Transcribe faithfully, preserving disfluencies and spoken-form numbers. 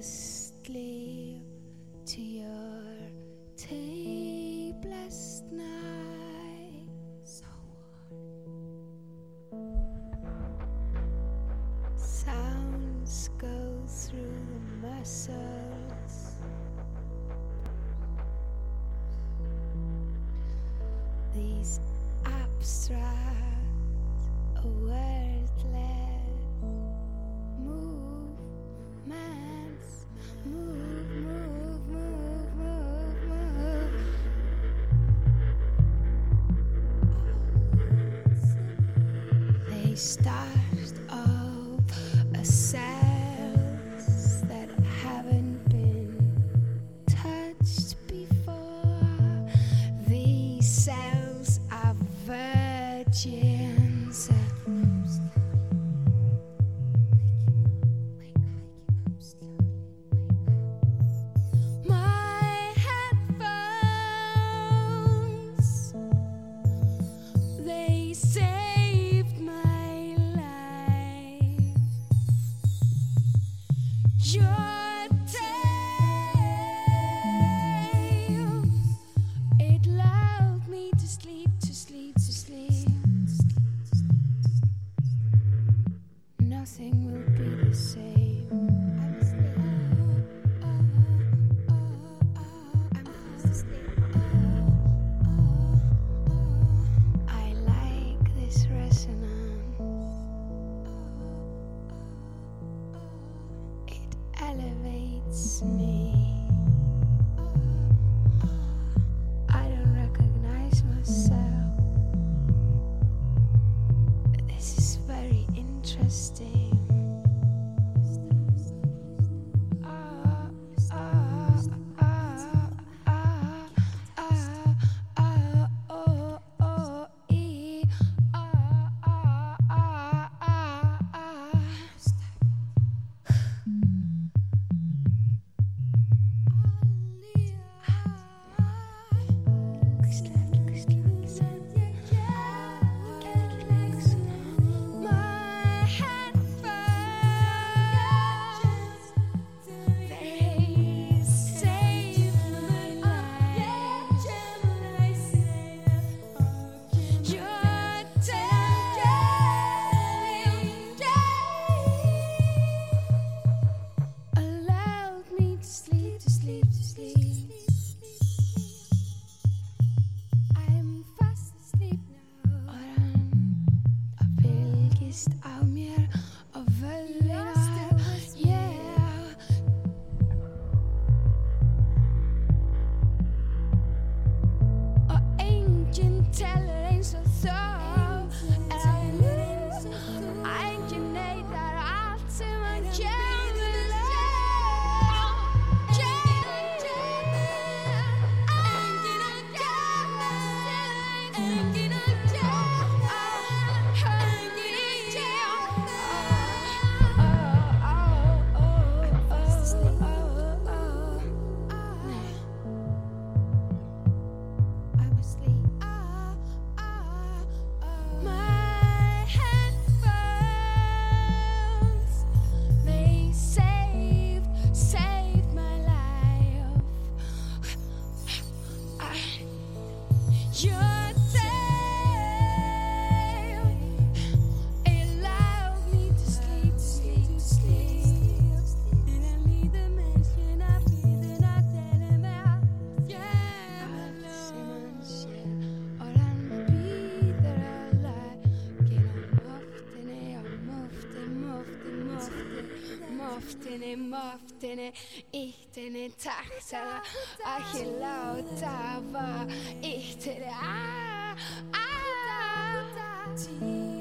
asleep to your tape last night. So sounds go through the muscles. These abstract, wordless movements, move, move, move, move, move. They start of a cells that haven't been touched before. These cells are virgins. My headphones, they saved my life. Your tale, it lulled me to sleep, to sleep, to sleep. Nothing will be the same. I'm asleep. Oh, oh, oh, oh, I'm fast asleep. Oh, oh, oh. I like this resonance. Oh, oh, oh. It elevates me. Oh, oh. I don't recognize myself. This is very interesting. Ah, ah, ah, ah, ah, ah, oh, oh, ee, ah, ah, ah, ah, ah. My headphones, they saved my life. Your tale allowed me to sleep, to sleep, to sleep. I'm fast asleep now. Oran fylgist á mér og völlina. Yeah. Og enginn telur eins og þú. Enginn neitar allt sem hann kemur leið. Enginn að gefa sig, enginn að gefa, enginn að gefa. Oh, oh, oh, oh, oh. Nei. I'm asleep. My headphones, they saved, saved my life. Your tale, it allowed me to sleep, to sleep, to sleep. En að líða mennskjuna fyrir að tala með allt. Yeah, allt sem hann sér og hann býður allar. Gera moftinni og mofti, mofti, mofti, moftinni, moftinni, ítt henni takt að ekki láta vaða, ítt henni að, að, að.